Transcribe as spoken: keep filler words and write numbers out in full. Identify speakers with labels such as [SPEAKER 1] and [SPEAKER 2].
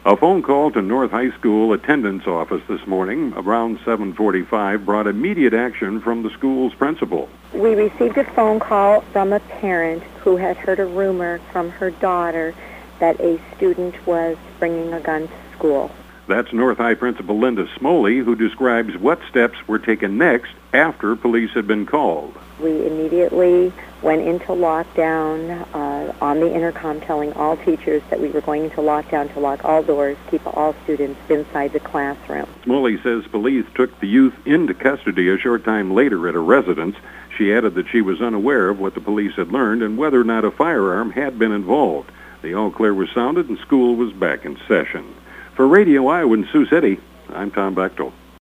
[SPEAKER 1] A phone call to North High School attendance office this morning around seven forty-five brought immediate action from the school's principal.
[SPEAKER 2] We received a phone call from a parent who had heard a rumor from her daughter that a student was bringing a gun to school.
[SPEAKER 1] That's North High Principal Linda Smoley, who describes what steps were taken next after police had been called.
[SPEAKER 2] We immediately went into lockdown uh, on the intercom, telling all teachers that we were going into lockdown to lock all doors, keep all students inside the classroom.
[SPEAKER 1] Smoley says police took the youth into custody a short time later at a residence. She added that she was unaware of what the police had learned and whether or not a firearm had been involved. The all-clear was sounded and school was back in session. For Radio Iowa in Sioux City, I'm Tom Bechtel.